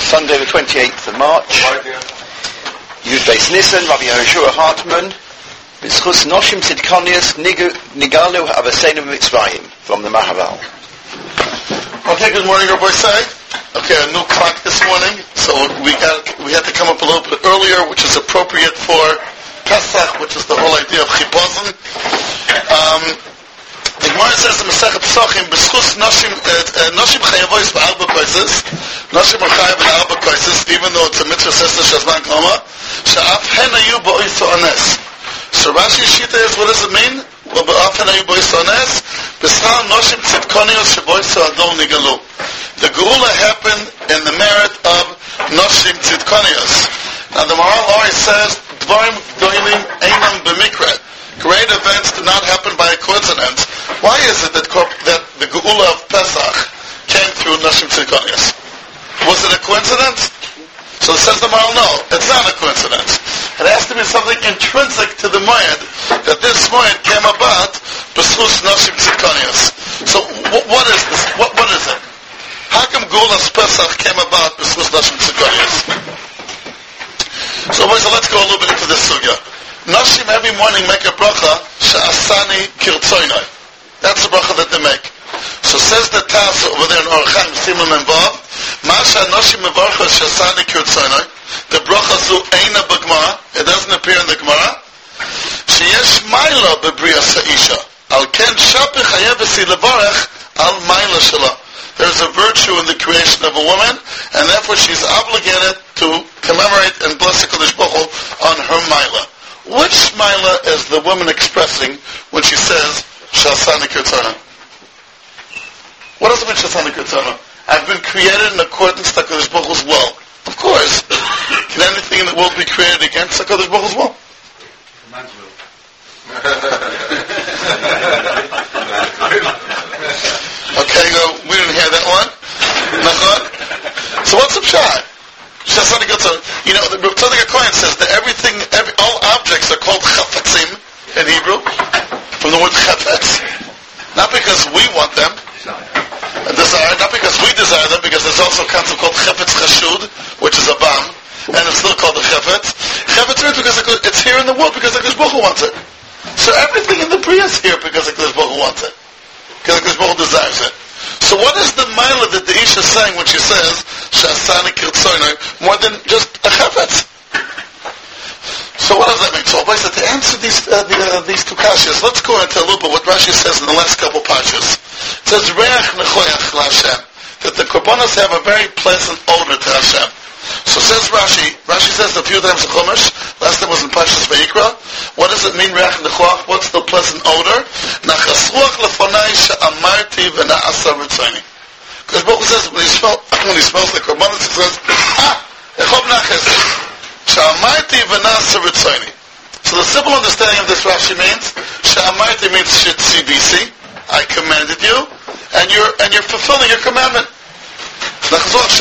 Sunday the 28th of March. Yud Beis Nisan, Rabbi Yehoshua Hartman, B'schus Noshim Tzidkonius Nigalu Avasenu Mitzrayim, from the Maharal. Okay, good morning, Rabbi Say. Okay, a new clock this morning, so we had to come up a little bit earlier, which is appropriate for Pesach, which is the whole idea of Chibazon. The Gemara says in Masechet Pesachim, B'schus Noshim Chayavois B'Arba Koises, Noshim are Chayav B'Arba Koises, even though it's a mitzvah Sesna Shazman Kloma, Sha'af Hen Ayu Bo'is Ones. So Rashi Shita is, what does it mean? Well, B'af Hen Ayu Bo'is Ones, B'schal Noshim Tzidkonios Shebois Adol Nigalu. The Geula happened in the merit of Noshim Tzidkonios. Now the Maharal always says, Dvarim Doimim Einam B'Mikra. Great events do not happen by a coincidence. Why is it that the Geula of Pesach came through Noshim Tzidkonios? Was it a coincidence? So says the Maharal, no, it's not a coincidence. It has to be something intrinsic to the Moed, that this Moed came about b'schus Noshim Tzidkonios. So what is this? What is it? How come Geulas Pesach came about b'schus Noshim Tzidkonios? So let's go a little bit into this sugya. Noshim every morning make a bracha, Sha'asani Kirtzoinoi. That's the bracha that they make. So says the Taz over there in Orchaim Simon and Vav, Masha Noshim Mevarcha Sha'asani Kirtzoinoi. The bracha zu Eina B'Gemara. It doesn't appear in the Gemara. Sheyesh Maila B'Briya Sa'isha. Al Ken Shapi Chayevesi Levarech Al Maila Shala. There's a virtue in the creation of a woman, and therefore she's obligated to commemorate and bless the Kodesh Baruch Hu on her Maila. Which Maila is the woman expressing when she says, Shasani Kirtzana? What does it mean, Shasani Kirtzana? I've been created in accordance to HaKadosh Baruch Hu's will. Of course. Can anything in the world be created against HaKadosh Baruch Hu's will? Man's will. Okay, we didn't hear that one. So what's the pshat? You know, the Tzaddik HaKohen says that all objects are called chafetzim in Hebrew, from the word chafetz. Not because we want them, desire, not because we desire them, because there's also a concept called chafetz chashud, which is a bomb, and it's still called the chafetz. Chafetz means because it's here in the world, because HaKadosh Baruch Hu wants it. So everything in the Bria is here because HaKadosh Baruch Hu wants it, because HaKadosh Baruch Hu desires it. So what is the Maila that the Isha is saying when she says Shasani Kirtzoinoi more than just a chafetz? So what does that mean? So to answer these two kashas, let's go into a little bit what Rashi says in the last couple pashas. It says Reach Nechoyach LaHashem, that the korbanos have a very pleasant odor to Hashem. So says Rashi says a few times in Chumash, last time was in Pashas Vayikra. What does it mean, Reach Nechoyach? What's the pleasant odor? Nachas ruach lefonai she'amarti v'na'asa ritzoni. Because Baruch says when he smells the korbanos, he says, echov nachas she'amarti v'na'asa ritzoni. So the simple understanding of this Rashi means she'amarti means shetzibisi, I commanded you, and you're fulfilling your commandment. So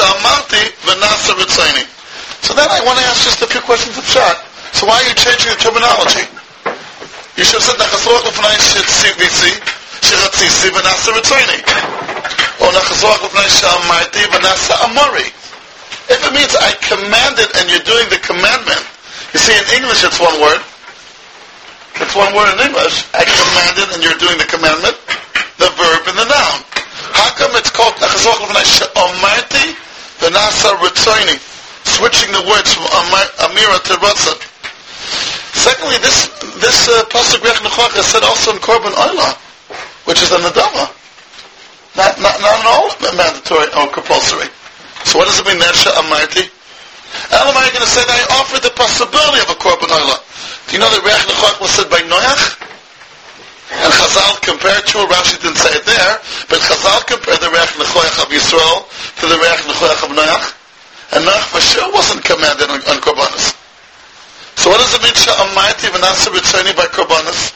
then I want to ask just a few questions of Pshat. So why are you changing the terminology? You should have said Nachasruach L'fnai Shetzibisi Sheratzisi V'nasa Ritzoini, or Nachasruach L'fnai She'amarti V'nasa Amori. If it means I commanded and you're doing the commandment, you see in English it's one word. It's one word in English. I commanded and you're doing the commandment, the verb and the noun. How come it's called Nachasruach L'fnai She'amarti V'nasa Ritzoini? Switching the words from Amira to Ratzon. Secondly, this pasuk Reach Nechoyach is said also in Korban Oila, which is a Nadama. Not at all mandatory or compulsory. So what does it mean, Nesha Amarti? How am I going to say that I offered the possibility of a Korban Oila? Do you know that Reach Nechoyach was said by Noach? And Chazal compared to, Rashi didn't say it there, but Chazal compared the Reach Nechoyach of Yisrael to the Reach Nechoyach of Noach. And Noach for sure wasn't commanded on korbanos. So what does it mean, Sha'amarti v'nasa ritzoni by korbanos?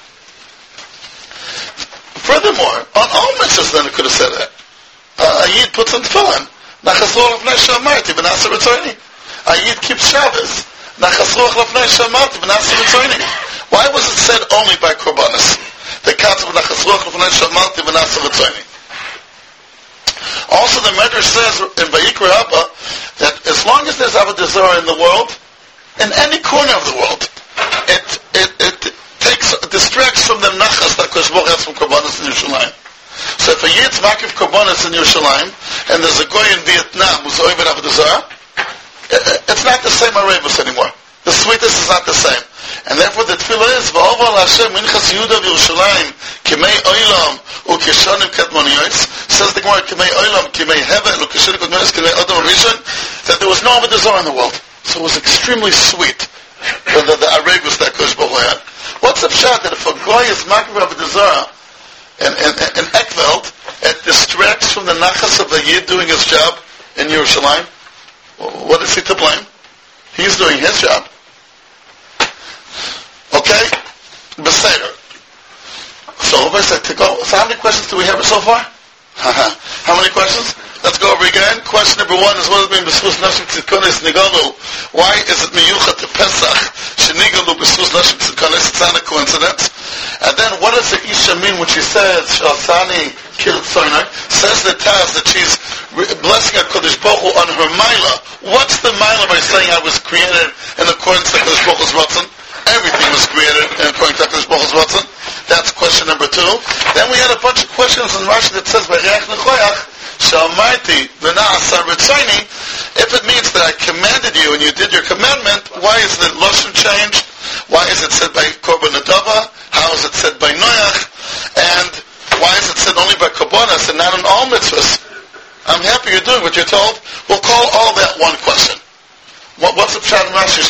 Furthermore, on all mitzvahs then it could have said that. A Yid puts on tefillin. Nachasruach l'fnei Sha'amarti v'nasa ritzoni. A Yid keeps Shabbos. Nachasruach l'fnei Sha'amarti v'nasa ritzoni. Why was it said only by korbanos? The concept of Nachasruach l'fnei Sha'amarti v'nasa ritzoni. Also, the Medrash says in Vayikra Abba that as long there's Avodah Zarah in the world, in any corner of the world, it distracts from the nachas that Kosh Baruch has from Korbanos in Yerushalayim. So if a Yid's makif Korbanos in Yerushalayim, and there's a guy in Vietnam who's over Avodah Zarah, it's not the same Arevus anymore. The sweetness is not the same. And therefore the tefillah is, V'oval Hashem minchas Yehuda v'Yerushalayim kimei oilam u'keshanim kadmoniyos, says the Gemara, kimei oilam, kimei hevel u'keshanim kadmoniyos, kimei adam rishon, that there was no Avodah Zarah in the world. So it was extremely sweet, the Arevus that Kosh Baruch had. What's the pshat that if a guy is makif Avodah Zarah in Ekveld, it distracts from the nachas of the Yid doing his job in Yerushalayim? What is he to blame? He's doing his job. Okay? Beseder. So how many questions do we have so far? How many questions? Let's go over again. Question number 1 is, what does it mean b'schus nashim tzidkonis nigalu? Why is it miyuchat to Pesach shenigalu b'schus nashim tzidkonis? It's not a coincidence. And then what does the Isha mean when she says Shalsani killed Sinai? Says the Taz that she's blessing HaKadosh Baruch Hu on her Maila. What's the Maila by saying I was created in accordance to HaKadosh Baruch Hu's Ratzon? Everything was created in accordance to HaKadosh Baruch Hu's Ratzon. That's question number 2. Then we had a bunch of questions in Rashi that says V'reach nechoyach Shalmarti v'na'asar b'tzoyni. If it means that I commanded you and you did your commandment, why is the Lashon changed? Why is it said by Korban Adava? How is it said by Noach? And why is it said only by Korbanos and not in all mitzvahs? I'm happy you're doing what you're told. We'll call all that one question. What's the pshat in Rashi?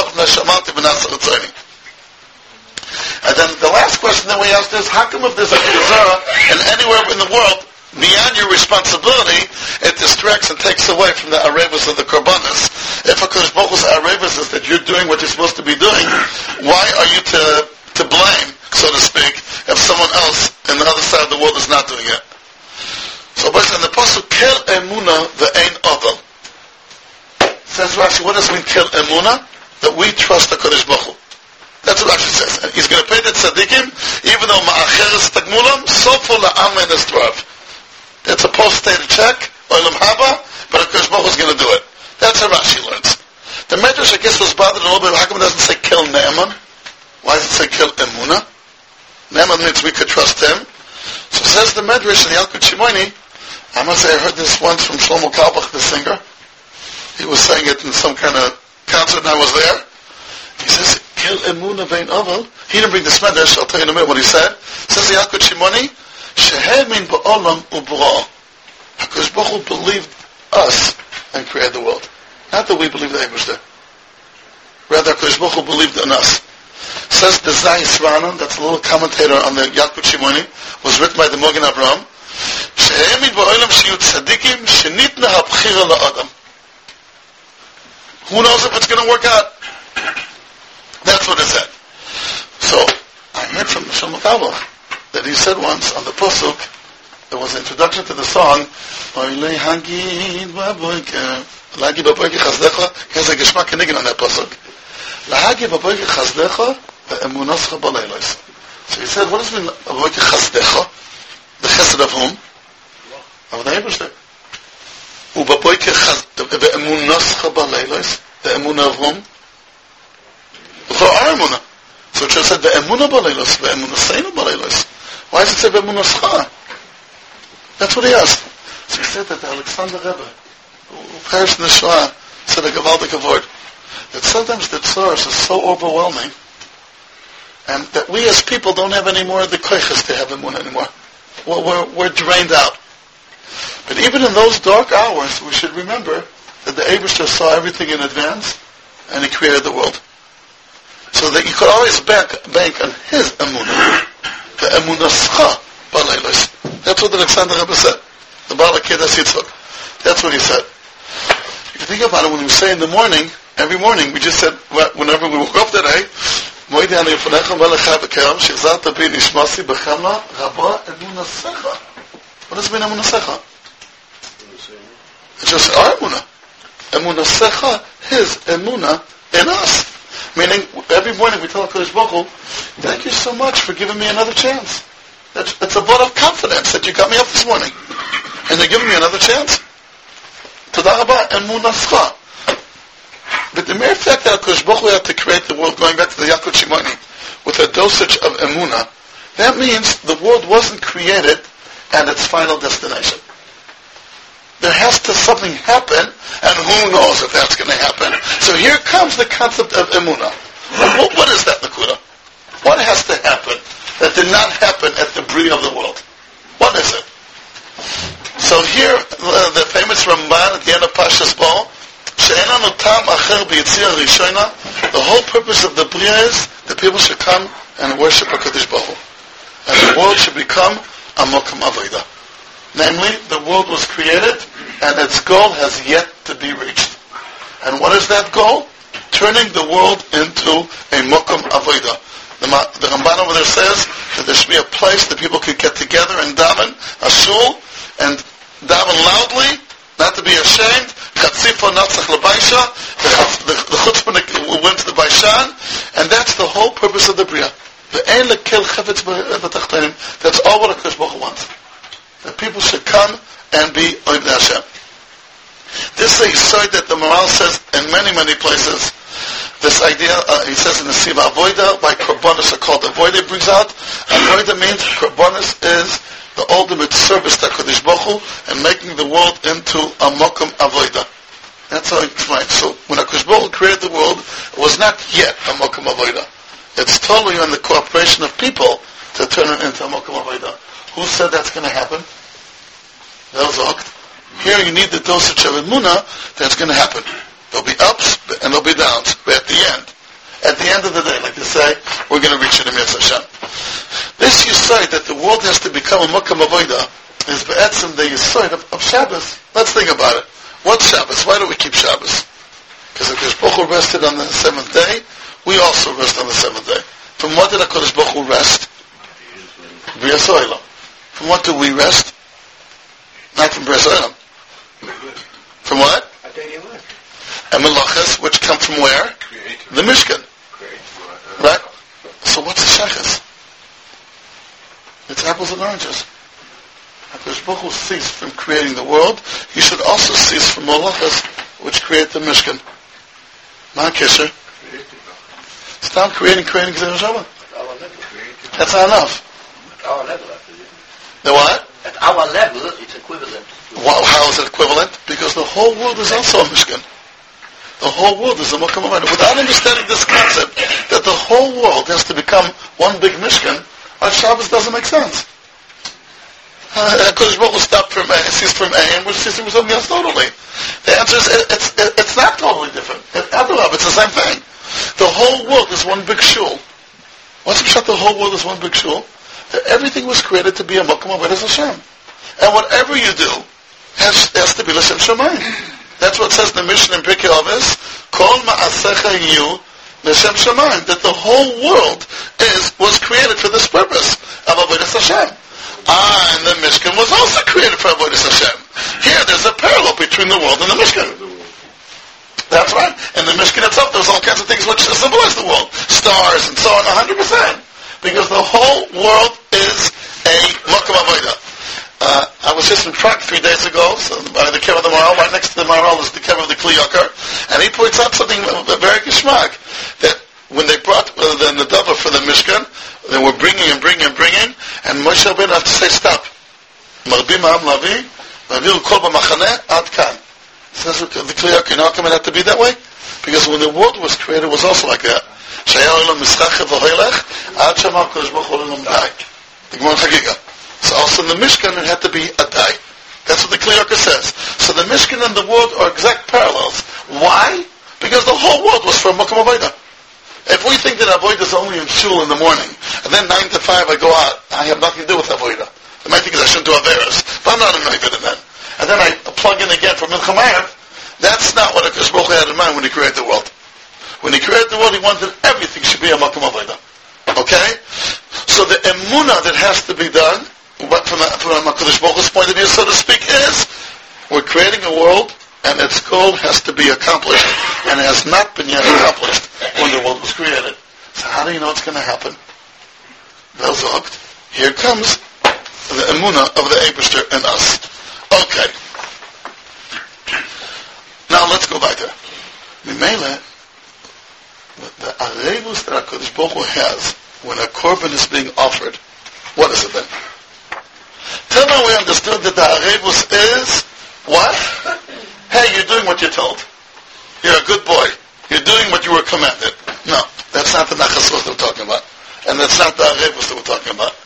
And then the last question that we asked is, how come if there's a Avodah and anywhere in the world, beyond your responsibility, it distracts and takes away from the Arevus of the Korbanos? If a Kodesh Baruch Hu's Arevus is that you're doing what you're supposed to be doing, why are you to blame, so to speak, if someone else in the other side of the world is not doing it? So basically, in the Pasuk, Kel Emuna Ve'ein Ovel. Says Rashi, what does it mean, Kel Emuna? That we trust the Kodesh Baruch Hu. That's what Rashi says. And he's going to pay the tzaddikim, even though Ma'acheres Tagmulam, Sofu La'amen Esdrav. It's a post-stated check, Olam Haba, but a Kodesh Baruch Hu is going to do it. That's how Rashi learns. The Medrash, I guess, was bothered a little bit. How come it doesn't say Kel Naaman? Why does it say Kel Emuna? Naaman means we could trust him. So says the Medrash in Yalkut Shimoni, I must say I heard this once from Shlomo Kalbach, the singer. He was saying it in some kind of concert and I was there. He says, Kel Emuna Vein Ovel. He didn't bring this Medrash, I'll tell you in a minute what he said. Says the Yalkut Shimoni, Shehemin ba'olam u'b'ra. HaKadosh Baruch Hu believed us and created the world. Not that we believe the Eibishter. Rather, HaKadosh Baruch Hu believed in us. Says the Zayis Ranan, that's a little commentator on the Yalkut Shimoni, was written by the Mogen Avraham. Shehemin ba'olam sheyu tzadikim shenitna ha'bchira la'adam. Who knows if it's going to work out? That's what it said. So, I heard from Shlomo Kalbach that he said once on the Pasuk, there was an introduction to the song, Oilei Hagid Baboiker, Lagi Baboiker Chazdecha, he has a Geshmak Kenigin on that Pasuk. Lahagi Baboiker Chazdecha, Ve'emunascha Baleilos. So he said, what does it mean, Baboiker Chazdecha? The chesed of whom? Of the Eibishter. U'Baboiker Chazdecha, Ve'emunascha Baleilos. The Emunah of whom? For our Emunah. So it just said, Ve'emunah Baleilos, Ve'emunah Seinu Baleilos. Why does it say Ve'emunascha? That's what he asked. So he said that the Alexander Rebbe, who perished in the Shoah, said a Gavaldik word, that sometimes the Tzoros is so overwhelming, and that we as people don't have any more of the koiches to have Emunah anymore. We're drained out. But even in those dark hours, we should remember that the Eibishter saw everything in advance, and he created the world. So that you could always bank on his Emunah. The Emunascha Baleilos. That's what the Alexander Rebbe said. The Baal HaKedas Yitzchak. That's what he said. If you think about it, when we say in the morning, every morning, we just said, whenever we woke up today, Moidi ani ufanecha melecha b'kerem, shechzarta bi nishmasi b'chemla rabba emunasecha. What does it mean, emunasecha? It's just our emunah. Emunasecha, his emunah in us. Meaning, every morning we tell HaKadosh Baruch Hu, thank you so much for giving me another chance. It's a vote of confidence that you got me up this morning. And they're giving me another chance. Todah Rabba, Emunascha. fact that HaKadosh Baruch Hu had to create the world, going back to the Yaakov Shimoni, with a dosage of emunah, that means the world wasn't created at its final destination. There has to something happen, and who knows if that's going to happen. So here comes the concept of emunah. What is that, Nakuda? What has to happen that did not happen at the bria of the world? What is it? So here, the famous Ramban at the end of Pashas Bo, the whole purpose of the bria is that people should come and worship HaKadosh Baruch Hu. And the world should become a Mokum Avodah. Namely, the world was created, and its goal has yet to be reached. And what is that goal? Turning the world into a Mokum Avodah. The Ramban over there says that there should be a place that people could get together and daven, a shul, and daven loudly, not to be ashamed. Chatzifo natzach lebaisha, the chutzpah went to the baishan, and that's the whole purpose of the bria. That's all what HaKadosh Baruch Hu wants. That people should come and be Oivdei Hashem. This is a yesod that the Maral says in many, many places. This idea, he says in the Siva Avodah, by Korbanos are called Avodah, brings out. Avodah means Korbanos is the ultimate service to HaKadosh Baruch Hu and making the world into a Mokum Avodah. That's how he explains. So when HaKadosh Baruch Hu created the world, it was not yet a Mokum Avodah. It's totally on the cooperation of people to turn it into a Mokum Avodah. Who said that's going to happen? Here you need the dosage of emunah that's going to happen. There'll be ups and there'll be downs. But at the end of the day, like they say, we're going to reach it in Mitzvah Hashem. This yesod that the world has to become a Mokum Avodah is be'etzim the yesod of Shabbos. Let's think about it. What's Shabbos? Why do we keep Shabbos? Because HaKadosh Baruch Hu rested on the seventh day. We also rest on the seventh day. From what did HaKadosh Baruch Hu rest? B'rias Olam. From what do we rest? Not from B'rias Olam. From what? And Melachas, which come from where? The Mishkan. Right? So what's the Shechus? It's apples and oranges. HaKadosh Baruch Hu ceased from creating the world. You should also cease from Melachas, which create the Mishkan. Ma Kisher. Stop creating Gzeiras Shabbat. That's not enough. At our level, The what? At our level, it's equivalent. How is it equivalent? Because the whole world is also a Mishkan. The whole world is a Mokum Avodah. Without understanding this concept, that the whole world has to become one big Mishkan, our Shabbos doesn't make sense. HaKadosh Baruch Hu stopped from A, ceased from A, and we're ceasing from something else totally. The answer is, it's not totally different. It's the same thing. The whole world is one big shul. What's the pshat? The whole world is one big shul. That everything was created to be a Mokum Avodah Hashem. And whatever you do has to be L'Shem Shamayim. That's what it says in the Mishnah in Pirkei Avos, Kol Ma'asecha Yu L'Shem Shamayim. That the whole world was created for this purpose of Avodah Hashem. And the Mishkan was also created for Avodah Hashem. Here there's a parallel between the world and the Mishkan. That's right. In the Mishkan itself, there's all kinds of things which symbolize the world. Stars and so on, 100%. Because the whole world is a Mokum Avodah. I was just in Prague 3 days ago, so by the Kever of the Maharal, right next to the Maharal is the Kever of the Kli Yakar, and he points out something very geschmack, that when they brought the Nadava for the Mishkan, they were bringing, and Moshe Rabbeinu had to say, stop. Marbim Ha'am Lavi, Vaviru Kol B'Machaneh, Ad Kan. Says the Kli Yakar, you know how come it had to be that way? Because when the world was created, it was also like that. Shayar Olam Mischachev V'Hoylech, Ad Shema Kodesh Baruch Hu Olam Dai. The Gemara Chagiga. So also in the Mishkan, it had to be a Dai. That's what the Kli Yakar says. So the Mishkan and the world are exact parallels. Why? Because the whole world was for Mokum Avodah. If we think that Avodah is only in shul in the morning, and then 9 to 5 I go out, I have nothing to do with Avodah. The main thing is I shouldn't do Averos, but I'm not a Noivid then. And then I plug in again for Milcham Erev. That's not what HaKadosh Baruch Hu had in mind when he created the world. When he created the world, he wanted everything should be a Mokum Avodah. Okay? So the emunah that has to be done, from HaKadosh Baruch Hu's point of view, so to speak, is we're creating a world, and its goal has to be accomplished, and it has not been yet accomplished when the world was created. So how do you know it's going to happen? Velzogt. Here comes the emunah of the Eibishter in us. Okay. Now let's go back there. Mimele, the areivus that HaKadosh Baruch Hu has when a korban is being offered, what is it then? Till now we understood that the areivus is what? Hey, you're doing what you're told. You're a good boy. You're doing what you were commanded. No, that's not the nachas ruach that we're talking about. And that's not the areivus that we're talking about.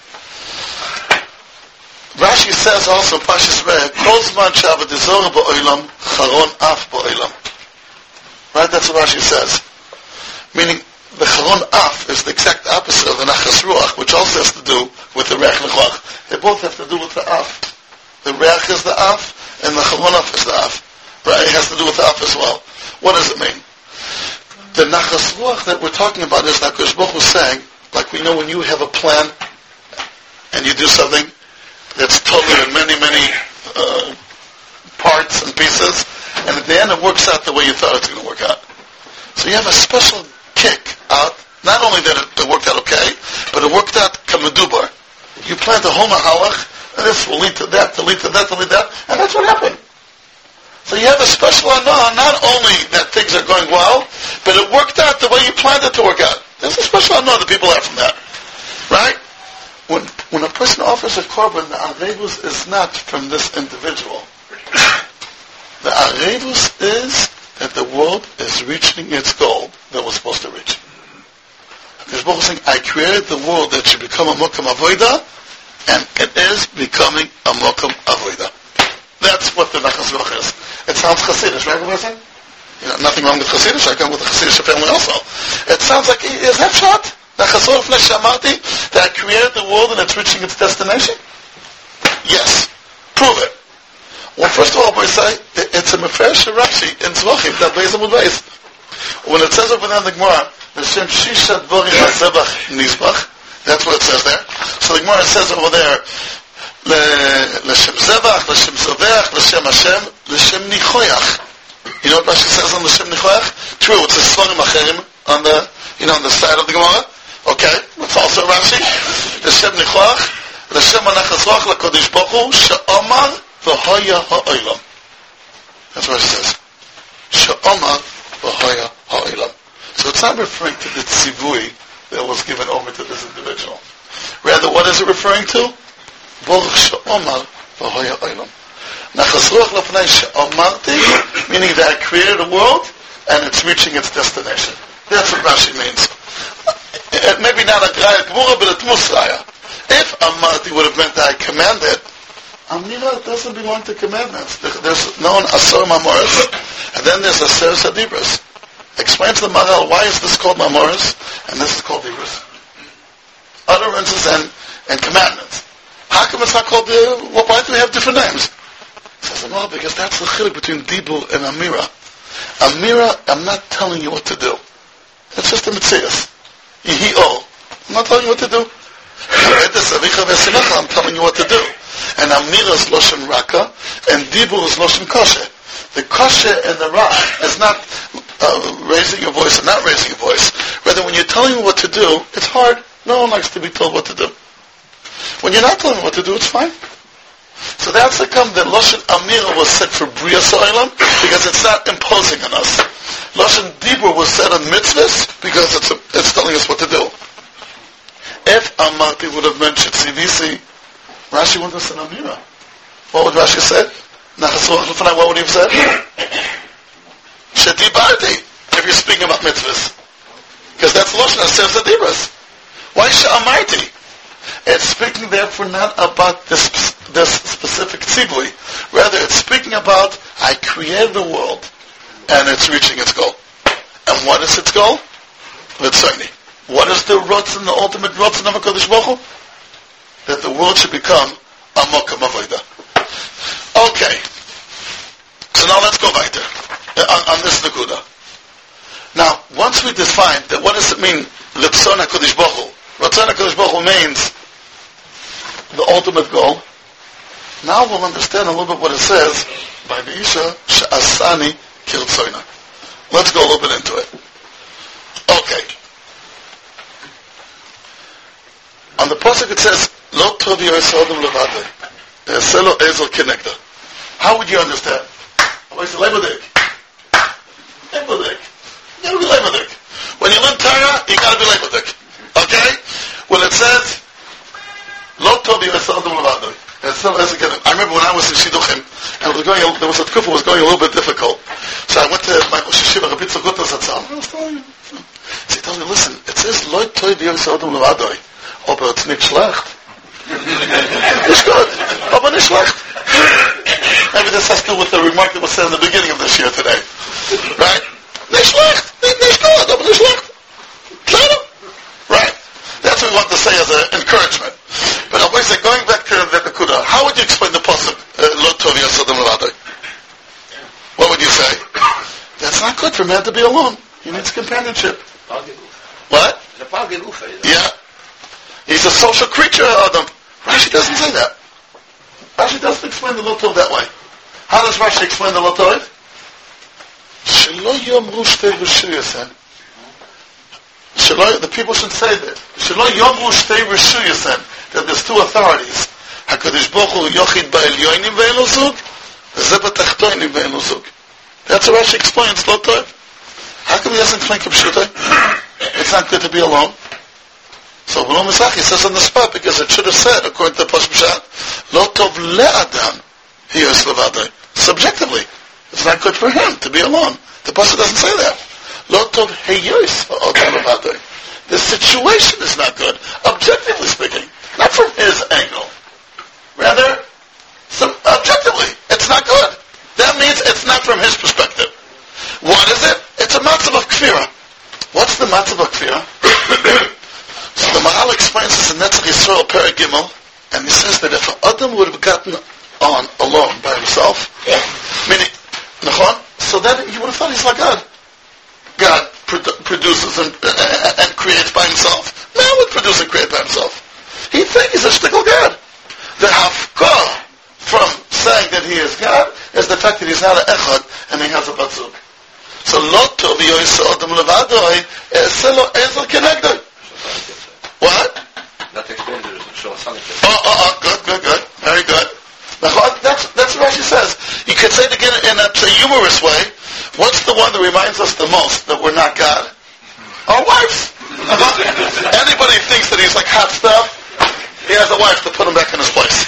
Rashi says also, Pashas Re'eh, Kol zman she'avodah zorah ba'olam, charon af ba'olam. Right, that's what Rashi says. Meaning, the charon af is the exact opposite of the nachas ruach, which also has to do with the reach nechoach. They both have to do with the af. The reach is the af, and the charon af is the af. Right, it has to do with the af as well. What does it mean? The nachas ruach that we're talking about is like HaKadosh Baruch Hu saying, like we know when you have a plan, and you do something, that's totally in many parts and pieces, and at the end it works out the way you thought it was going to work out. So you have a special kick out, not only that it worked out okay, but it worked out kamadubar. You planned a whole mahalach, and this will lead to that, to lead to that, to lead to that, and that's what happened. So you have a special anah, not only that things are going well, but it worked out the way you planned it to work out. There's a special anah that people have from that. Right? When a person offers a korban, the areivus is not from this individual. The areivus is that the world is reaching its goal that was supposed to reach. There's Baruch saying, I created the world that should become a mokum avoida, and it is becoming a mokum avoida. That's what the nachas ruach is. It sounds chassidish, right, everybody? You know, nothing wrong with chassidish. I come with the chassidish family also. It sounds like, is that shot? That I created the world and it's reaching its destination? Yes. Prove it. Well, first of all, we say, it's a mefresh Rashi in Tzvachim, that Beis Amud Beis. When it says over there in the Gemara, L'shem Shisha Dvorim HaZebach Nizbach, that's what it says there. So the Gemara says over there, L'shem Zebach, L'shem Zoveach, L'shem Hashem, L'shem Nichoyach. You know what Rashi says on L'shem Nichoyach? True, it's a Svarim Acherim on the, on the side of the Gemara. Okay, that's also Rashi. L'shem Nichoach, L'shem Anachas Ruach L'Kodesh Baruch Hu, She'omar V'hoya Ha'olam. That's what it says. She'omar V'hoya Ha'olam. So it's not referring to the tzivui that was given over to this individual. Rather, what is it referring to? Baruch She'omar V'hoya Ha'olam. Nachas Ruach L'Fnei She'omarti, meaning that I created a world and it's reaching its destination. That's what Rashi means. Maybe not a Graya Gemura, but a Tmus Raya. If Amarti would have meant that I commanded, Amira doesn't belong to commandments. There's known Asor Mamoris, and then there's Aser Sadibris. Explains the Maral, why is this called Mamoris, and this is called Dibris? Utterances and commandments. How come it's not called, why do we have different names? He says, well, because that's the chiluk between Dibur and Amira. Amira, I'm not telling you what to do. It's just a mitzias. I'm not telling you what to do. I'm telling you what to do. And Amira is Loshen Raka, and Dibur is Loshen Kosher. The Kosher and the Ra is not raising your voice and not raising your voice. Rather, when you're telling me what to do, it's hard. No one likes to be told what to do. When you're not telling me what to do, it's fine. So that's the come that Loshen Amira was said for Bria So'ilam, because it's not imposing on us. Loshen Dibur was said on mitzvahs, because it's telling us what to do. If Amarti would have mentioned CVC, Rashi wouldn't have said Amira. What would Rashi say? What would he have said? Shetibarti, if you're speaking about mitzvahs. Because that's Loshen Asef Zadibras. Why Sha'amarti? It's speaking therefore not about this specific tzibui. Rather, it's speaking about, I created the world, and it's reaching its goal. And what is its goal? Litzoni. What is the rutz and the ultimate rutz of HaKadosh Baruch Hu? That the world should become a mokum avoda. Okay. So now let's go weiter on this nakuda. Now, once we define that, what does it mean, Litzon HaKadosh Baruch Hu? Litzon HaKadosh Baruch Hu means the ultimate goal. Now we'll understand a little bit what it says by the Isha She'asani Kirtzoina. Let's go a little bit into it. Okay. On the pasuk it says, Lo tov yosodem levadeh, eselo ezel kenegda. How would you understand? When you learn Torah, there was a tkufa was going a little bit difficult. So I went to my Rosh Yeshiva, Rabbi Tzogota Zatzal. I was telling him. So he told me, listen, it says, Loi toi v'yos adam levadoi. Aber it's nicht schlecht. It's good. Aber nicht schlecht. Maybe this has to do with the remark that was said in the beginning of this year today. Right? Nicht schlecht. Nicht good. Aber nicht schlecht. Right. That's what we want to say as an encouragement. But I was going back to the Nekuda, how would you explain the pasuk, Lo tov v'yos adam levadoi? What would you say? That's not good for man to be alone. He needs companionship. What? Yeah. He's a social creature, Adam. Rashi doesn't say that. Rashi doesn't explain the Lo Tov that way. How does Rashi explain the Lo Tov? Shelo yomru shtei reshuyesen. The people should say that. Shelo yomru shtei reshuyesen. That there's two authorities. HaKadosh Baruch Hu yochid ba'elyonim ve'en lo zug, v'zeh b'tachtonim ve'en lo zug. That's how Rashi explains Lo Tov. How come he doesn't explain Kipshutai? It's not good to be alone. So B'lo Mizrahi says on the spot, because it should have said, according to the Pasuk Pshat, Lo Tov le'adam hiyos levadoi. Subjectively, it's not good for him to be alone. The Pasuk doesn't say that. Lo Tov hiyos adam levadoi. The situation is not good, objectively speaking, not from his angle. Rather, objectively, it's not good. That means it's not from his perspective. What is it? It's a matzav of kfira. What's the matzav of kfira? So the Mahal explains this in Netzach Yisrael Perek Gimel, and he says that if an Adam would have gotten on alone by himself, meaning, so then you would have thought he's like God. God produces and creates by himself. Man would produce and create by himself. He'd think he's a shtickle God. The hafkah from saying that he is God is the fact that he's not an echad and he has a batzuk. So lo tov v'yos adam levadoi eselo ezel kenegdoi. What? That explains it. Good. Very good. That's what Rashi says. You could say it again in a humorous way. What's the one that reminds us the most that we're not God? Our wives. Anybody thinks that he's like hot stuff, he has a wife to put him back in his place.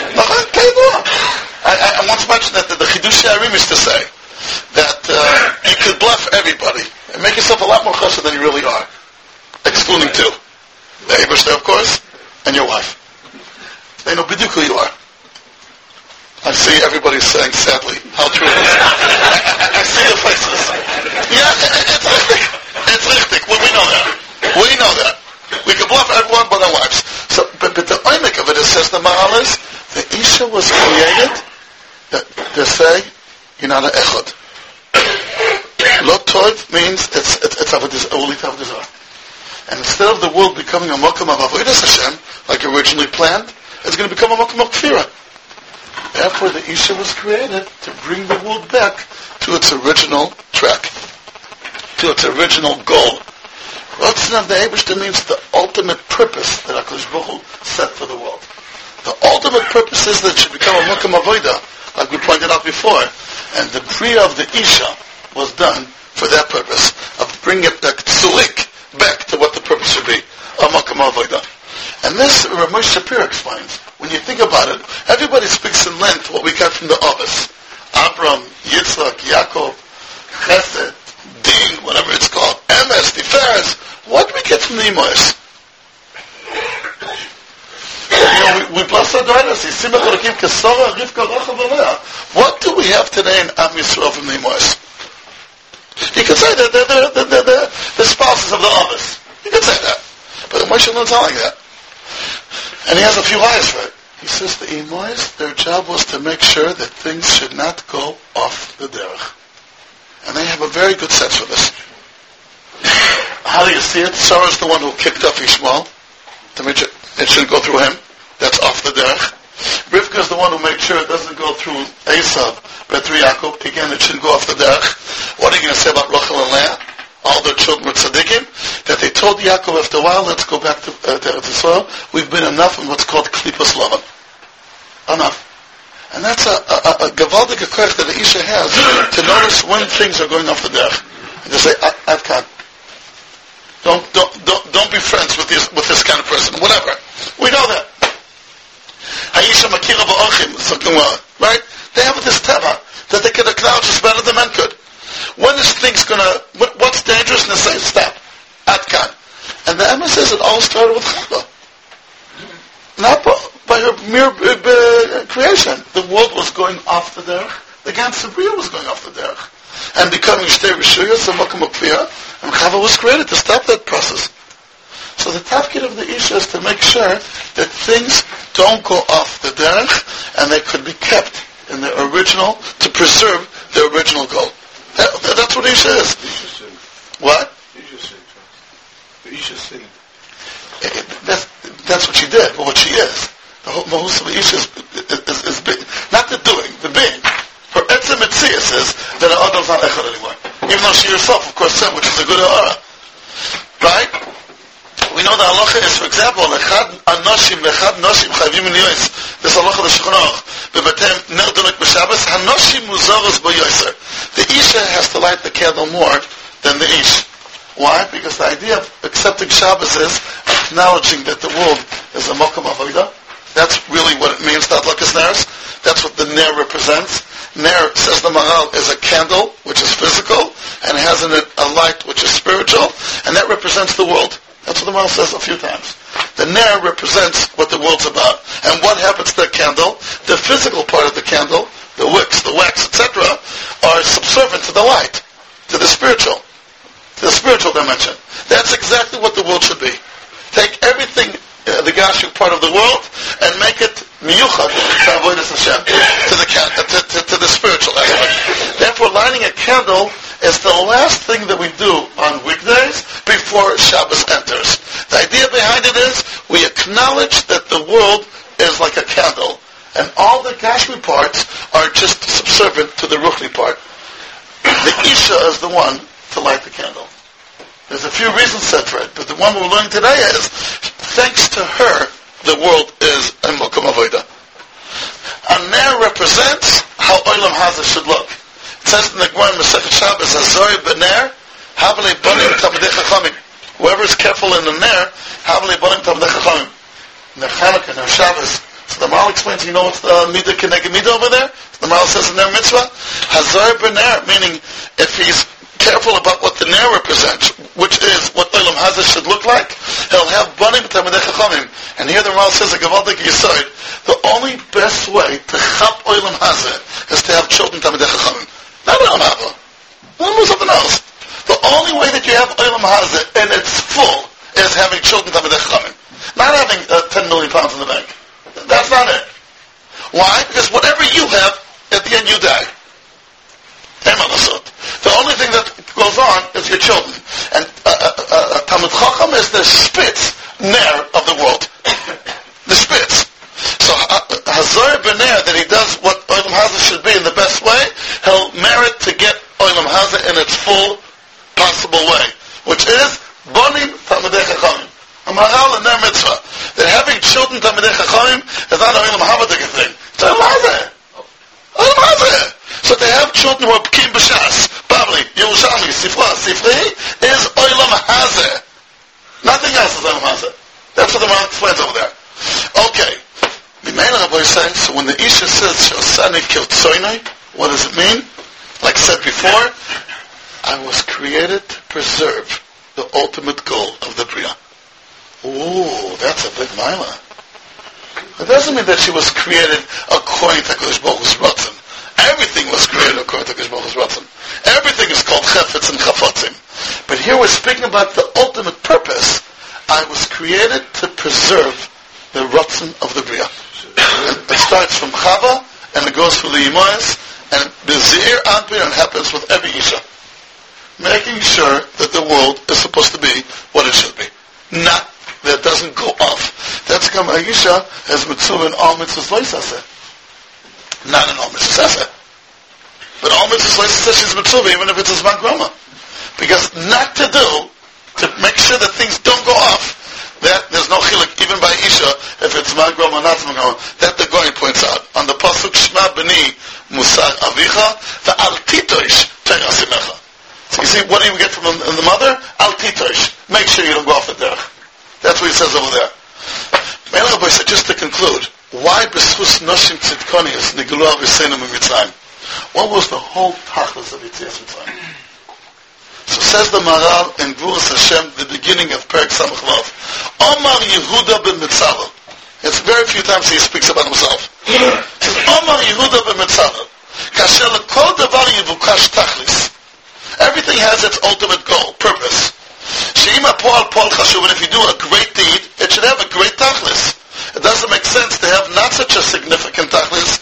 I once mentioned that the Chidush Yarim used to say that you could bluff everybody and make yourself a lot more chassid than you really are, excluding two. The Eibishter, of course, and your wife. They know b'diuk who you are. I see everybody saying sadly how true it is. I see the faces. Yeah, it's richtig. Well, we know that. We can bluff everyone but our wives. So, but the oimik of it says the Maharal is the Isha was created. They say you're not an echad. Lo tov means it's only avodah. And instead of the world becoming a makom of avodas Hashem, like originally planned, it's going to become a makom of kfira. Therefore, the Isha was created to bring the world back to its original track, to its original goal. Ratzon of the Eibishter means the ultimate purpose that HaKadosh Baruch Hu set for the world. The ultimate purpose is that it should become a makom avodah, like we pointed out before. And the Bria of the Isha was done for that purpose, of bringing it back to what the purpose should be, a makom avodah. And this Rav Moshe Shapiro explains. When you think about it, everybody speaks in length what we got from the Avos. Abraham, Yitzchak, Yaakov, Chesed, Din, whatever it's called, Emes, Tiferes. What do we get from the Imois? We bless our daughters. What do we have today in Am Yisrael from the Imois? You could say that they're the spouses of the Avos. You could say that. But Moshe don't tell like that. And he has a few ayahs for it. He says the Imois, their job was to make sure that things should not go off the derech. And they have a very good sense for this. How do you see it? Sarah is the one who kicked off Ishmael. It shouldn't go through him. That's off the derech. Rivka is the one who makes sure it doesn't go through Esav, but through Yaakov. Again, it shouldn't go off the derech. What are you going to say about Rachel and Leah? All their children were tzaddikim, that they told Yaakov after a while, let's go back to Eretz Yisrael. We've been enough in what's called Klipas Lavan. Enough. And that's a gavaldik koach that the Isha has to notice when things are going off the derech. And to say, I've got. Don't be friends with this kind of person. Whatever. We know that. Ha'isha makira ba'achim, right? They have this teva that they can acknowledge is better than men could. When is things gonna, what's dangerous? And they say, stop. Atkan. And the Emma says it all started with Chava. Not by her mere creation. The world was going off the derech. The Gan Sabriya was going off the derech. And becoming Shtei Rishuyas and Mokum Ukviyah. And Chava was created to stop that process. So the tafkid of the Isha is to make sure that things don't go off the derech and they could be kept in their original, to preserve their original goal. That's what Isha is. What? Isha sing. That's what she did, but what she is. The whole Mahus of Isha is being, not the doing, the being. Her etzem etzias is that Adam's not echad anymore. Even though she herself, of course, said, which is a good ha'ara. Right? We know the halacha is, for example, echad anoshim chayvim in yois. This halacha the Shulchan Aruch. Bebetem ner dolek b'Shabbos, hanoshim muzaros b'yoser. The Isha has to light the candle more than the Ish. Why? Because the idea of accepting Shabbos is acknowledging that the world is a mokum avodah. That's really what it means, that Adlakas Ners. That's what the Ner represents. Ner, says the Maharal, is a candle, which is physical, and has in it a light, which is spiritual, and that represents the world. That's what the Maharal says a few times. The Ner represents what the world's about. And what happens to the candle? The physical part of the candle, the wicks, the wax, etc., are subservient to the light, to the spiritual dimension. That's exactly what the world should be. Take everything, the Gashu part of the world, and make it miyuchad to avodas Hashem, to the spiritual element. Therefore, lighting a candle is the last thing that we do on weekdays before Shabbos enters. The idea behind it is we acknowledge that the world is like a candle, and all the Gashmi parts are just subservient to the Ruchni part. The Isha is the one to light the candle. There's a few reasons said for it, but the one we're learning today is, thanks to her, the world is a Mokum Avodah. A Ner represents how Olam Hazeh should look. It says in the Gemara in Masechet Shabbos, Hazori b'Ner, Havli Banim Talmidei Chachamim. Whoever is careful in the Ner, Havli Banim Talmidei Chachamim. Ner Chanukah, Ner Shabbos. So the Maharal explains, you know what's the Midah Keneged Midah over there? The Maharal says in Ner Mitzvah, Hazori b'Ner, meaning if he's careful about what the Ner represents, which is what Olam Hazeh should look like, he'll have Banim Talmidei Chachamim. And here the Maharal says, a Gavaldik Yesod, the only best way to chap Olam Hazeh is to have children Talmidei Chachamim. Not Olam Haba. Not something else. The only way that you have Olam Hazeh and it's full is having children Talmidei Chachamim. Not having 10 million pounds in the bank. That's not it. Why? Because whatever you have, at the end you die. The only thing that goes on is your children. And Talmid Chacham is the spitz Ner of the world. The spitz. So Hazor b'Ner, that he does what Olam Hazeh should be in the best way, he'll merit to get Olam Hazeh in its full possible way, which is Bonim Talmidei Chachamim. A Maharal and Ner Mitzvah. That having children Talmidei Chachamim is not an Olam Hazeh thing. It's Olam Hazeh. Olam Hazeh. So to have children who are P'kim B'Shas, Bavli, Yerushalmi, Sifra, Sifri, is Olam Hazeh. Nothing else is Olam Hazeh. That's what the Maharal explains over there. Okay. So when the Isha says, Shosani Kiltsoinai, what does it mean? Like said before, I was created to preserve the ultimate goal of the Bria. Ooh, that's a big milah. It doesn't mean that she was created according to Kodesh Baruch Hu's Ratzon. Everything was created according to Kodesh Baruch Hu's Ratzon. Everything is called Chefetz and Chafotzim. But here we're speaking about the ultimate purpose. I was created to preserve the Ratzon of the Bria. It starts from Chava, and it goes through the Yimoyes, and Bezir Anpir, and happens with every Isha. Making sure that the world is supposed to be what it should be. Not that it doesn't go off. That's come Aisha as mitzvah in all mitzvahs loisaseh. Not in all mitzvahs aseh. But all mitzvahs loisaseh she's mitzvah even if it's a zman groma. Because not to do, to make sure that things don't go off, that there's no chilik even by Isha if it's zman groma or not zman groma. That the Goy points out. On the pasuk Shema B'ni Musar Avicha V'al Titosh Terasimecha. So you see, what do you get from the mother? Al Titosh. Make sure you don't go off the derech. That's what he says over there. Melech Boy said, just to conclude, why B'schus Noshim Tzidkonius Niglu Aviseinu Mitzrayim? What was the whole tachlis of Yetzias Mitzrayim? So says the Maral in Gvuras Hashem, the beginning of Perek Samach Vav. Omar Yehuda ben Mitzalel. It's very few times he speaks about himself. He says, Omar Yehuda ben Mitzalel. Kasher lekol davar yivukash tachlis. Everything has its ultimate goal, purpose. She'ima po'al chashuv, and if you do a great deed, it should have a great tachlis. It doesn't make sense to have not such a significant tachlis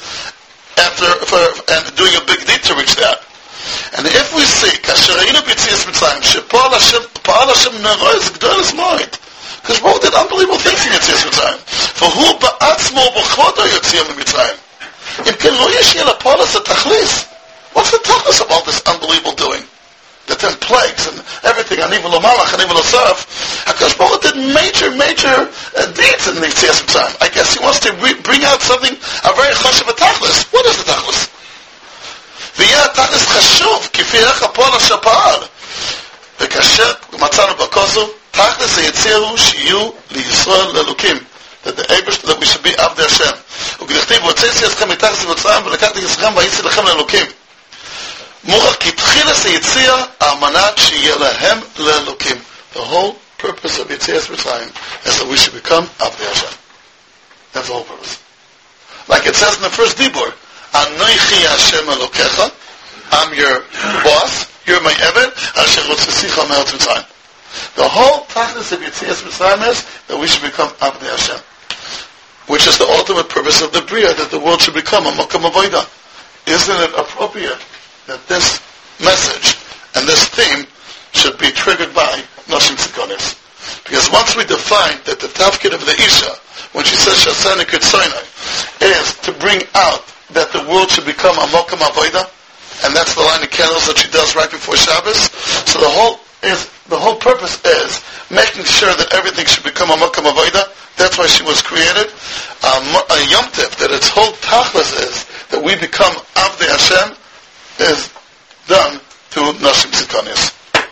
and doing a big deed to reach that. And if we see, kasher reinu b'tzias mitzrayim, she'po'al Hashem nerois gdolos moed. Because Baruch did unbelievable things in Yetzias Mitzrayim. For who ba'atzmo b'chvodo yotziyah mitzrayim? If can lo yesh yela po'alas a tachlis, what's the tachlis of all this unbelievable doing? The 10 plagues and everything, aniv lo-malach, aniv lo-sarf. Because Baruch did major deeds in Yetzias Mitzrayim. I guess he wants to bring out something, a very chashuv tachlis. What is the tachlis? V'yeh tachlis chashuv, kifi echa po'al ha-shapa'al. V'kasher matzanu b'kosu, tachlis ha-yetziru shiyu li-Yisrael le'elukim. That we should be Avdei Hashem. וכדכתיב, והוצאתי אתכם מתחת מצרים ולקחתי יצרכם והייתי לכם לאלוקים. מוכח כי תחילת היציאה על מנת שיהיה להם לאלוקים. The whole purpose of Yetzias Mitzrayim is that we should become Avdei Hashem. That's the whole purpose. Like it says in the first Dibur, Anoichi Hashem Elokecha, I'm your boss, you're my Eved, Asher Rotzesicha Me'eretz Mitzrayim. The whole tachlis of Yetzias Mitzrayim is that we should become Avdei Hashem, which is the ultimate purpose of the Bria, that the world should become a Makam Avodah. Isn't it appropriate that this message and this theme should be triggered by Noshim Tzidkonius? Because once we define that the tafkid of the Isha, when she says Shasana Kitsoinai, is to bring out that the world should become a Makam Avodah, and that's the line of candles that she does right before Shabbos. So the whole purpose is making sure that everything should become a Makam Avodah. That's why she was created. A Yom Tov, that its whole tachlis is that we become Avdei Hashem, is done through Noshim Tzidkonius.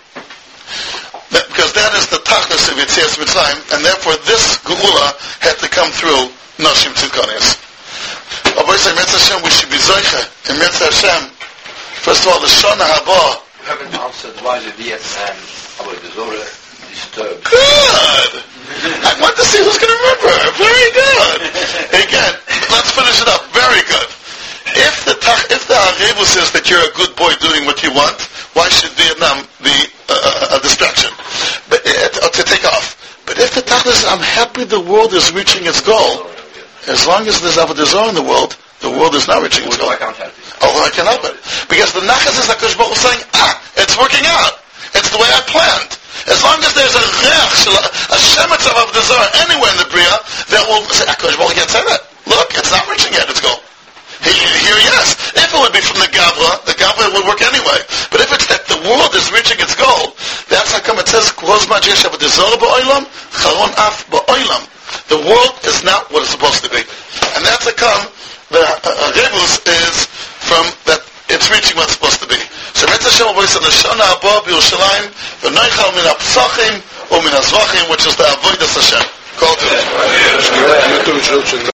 Because that is the tachlis of Yetzias Mitzrayim, and therefore this Geula had to come through Noshim Tzidkonius. Obviously, in Mitzvah Hashem, we should be Zoiche. In Mitzvah Hashem, first of all, the Shana Haba. You haven't answered why the Vietnam Avodah Zorah disturbed. Good! I want to see who's going to remember. Very good. Again, let's finish it up. Very good. If the Harebu says that you're a good boy doing what you want, why should Vietnam be a distraction? But to take off. But if the Tachlis is, I'm happy the world is reaching its goal, as long as there's Avodah Zorah in the world is not reaching its goal. I can't help it. Although I can help it. Because the Nachas is HaKadosh Baruch Hu saying, it's working out. It's the way I planned. As long as there's a reach, a shemetz of Avodah Zorah anywhere in the Bria, that will say, HaKadosh Baruch Hu can't say that. Look, it's not reaching yet its goal. Here, yes. If it would be from the Gavra would work anyway. But if it's that the world is reaching its goal, that's how come it says, the world is not what it's supposed to be. And that's how come the Rebus is from that it's reaching what it's supposed to be. So Mitzvah Hashem will say, L'shana haba b'Yerushalayim, v'noichal min ha'psachim, u'min ha'zvachim, which is the Avodas Hashem. Call to it.